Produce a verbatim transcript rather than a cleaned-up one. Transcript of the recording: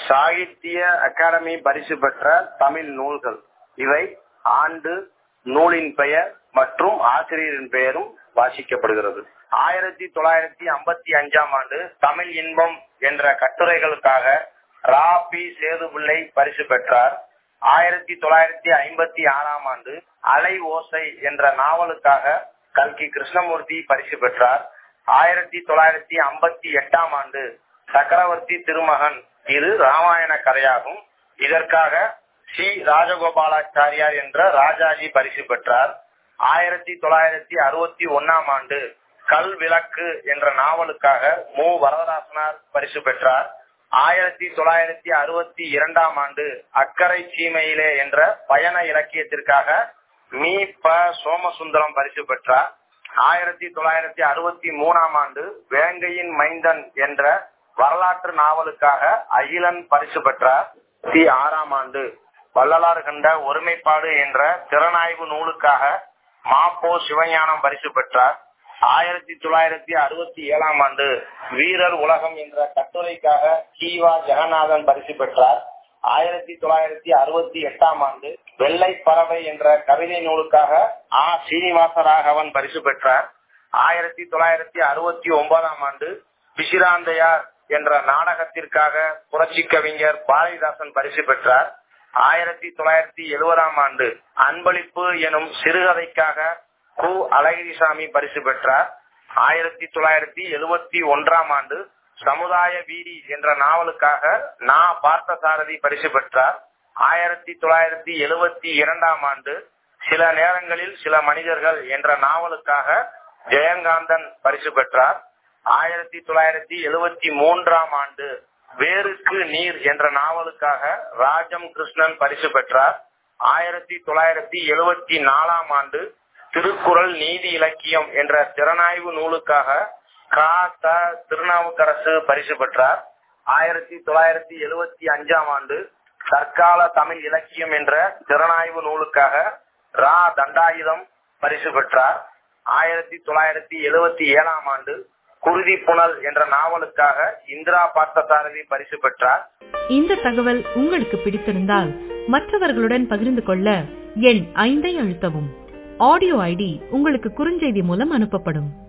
சாகித்ய அகாடமி பரிசு பெற்ற தமிழ் நூல்கள் இவை ஆண்டு, நூலின் பெயர் மற்றும் ஆசிரியரின் பெயரும் வாசிக்கப்படுகிறது. ஆயிரத்தி தொள்ளாயிரத்தி ஐம்பத்தி அஞ்சாம் ஆண்டு தமிழ் இன்பம் என்ற கட்டுரைகளுக்காக ரா பி சேதுபிள்ளை பரிசு பெற்றார். ஆயிரத்தி தொள்ளாயிரத்தி ஐம்பத்தி ஆறாம் ஆண்டு அலை ஓசை என்ற நாவலுக்காக கல்கி கிருஷ்ணமூர்த்தி பரிசு பெற்றார். ஆயிரத்தி தொள்ளாயிரத்தி ஐம்பத்தி எட்டாம் ஆண்டு சக்கரவர்த்தி திருமகன் இது ராமாயண கதையாகும். இதற்காக சி ராஜகோபாலாச்சாரியார் என்ற ராஜாஜி பரிசு பெற்றார். ஆயிரத்தி தொள்ளாயிரத்தி அறுபத்தி ஒன்னாம் ஆண்டு கல் விளக்கு என்ற நாவலுக்காக மு வரதராசனார் பரிசு பெற்றார். ஆயிரத்தி தொள்ளாயிரத்தி அறுபத்தி இரண்டாம் ஆண்டு அக்கரை சீமையிலே என்ற பயண இலக்கியத்திற்காக மீ ப சோமசுந்தரம் பரிசு பெற்றார். ஆயிரத்தி தொள்ளாயிரத்தி அறுபத்தி மூணாம் ஆண்டு வேங்கையின் மைந்தன் என்ற வரலாற்று நாவலுக்காக அகிலன் பரிசு பெற்றார். ஆறாம் ஆண்டு வள்ளலார் கண்ட ஒருமைப்பாடு என்ற திறனாய்வு நூலுக்காக மாப்போ சிவஞானம் பரிசு பெற்றார். ஆயிரத்தி தொள்ளாயிரத்தி அறுபத்தி ஏழாம் ஆண்டு வீரர் உலகம் என்ற கட்டுரைக்காக கீவா ஜெகநாதன் பரிசு பெற்றார். ஆயிரத்தி தொள்ளாயிரத்தி அறுபத்தி எட்டாம் ஆண்டு வெள்ளை பறவை என்ற கவிதை நூலுக்காக ஆ சீனிவாசராகவன் பரிசு பெற்றார். ஆயிரத்தி தொள்ளாயிரத்தி அறுபத்தி ஒன்பதாம் ஆண்டு பிசிராந்தையார் என்ற நாடகத்திற்காக புரட்சி கவிஞர் பாரதிதாசன் பரிசு பெற்றார். ஆயிரத்தி தொள்ளாயிரத்தி எழுபதாம் ஆண்டு அன்பளிப்பு எனும் சிறுகதைக்காக கு அழகிரிசாமி பரிசு பெற்றார். ஆயிரத்தி தொள்ளாயிரத்தி எழுபத்தி ஒன்றாம் ஆண்டு சமுதாய வீதி என்ற நாவலுக்காக நா பார்த்தசாரதி பரிசு பெற்றார். ஆயிரத்தி தொள்ளாயிரத்தி எழுபத்தி இரண்டாம் ஆண்டு சில நேரங்களில் சில மனிதர்கள் என்ற நாவலுக்காக ஜெயகாந்தன் பரிசு பெற்றார். ஆயிரத்தி தொள்ளாயிரத்தி எழுபத்தி மூன்றாம் ஆண்டு வேருக்கு நீர் என்ற நாவலுக்காக ராஜம் கிருஷ்ணன் பரிசு பெற்றார். ஆயிரத்தி தொள்ளாயிரத்தி எழுபத்தி நாலாம் ஆண்டு திருக்குறள் நீதி இலக்கியம் என்ற திறனாய்வு நூலுக்காக கா த திருநாவுக்கரசு பரிசு பெற்றார். ஆயிரத்தி தொள்ளாயிரத்தி எழுபத்தி அஞ்சாம் ஆண்டு தற்கால தமிழ் இலக்கியம் என்ற திறனாய்வு நூலுக்காக ரா தண்டாயுதம் பரிசு பெற்றார். ஆயிரத்தி தொள்ளாயிரத்தி எழுபத்தி ஏழாம் ஆண்டு குருதி புனல் என்ற நாவலுக்காக இந்திரா பார்த்தசாரதி பரிசு பெற்றார். இந்த தகவல் உங்களுக்கு பிடித்திருந்தால் மற்றவர்களுடன் பகிர்ந்து கொள்ள எண் ஐந்தை அழுத்தவும். ஆடியோ ஐடி உங்களுக்கு குறுஞ்செய்தி மூலம் அனுப்பப்படும்.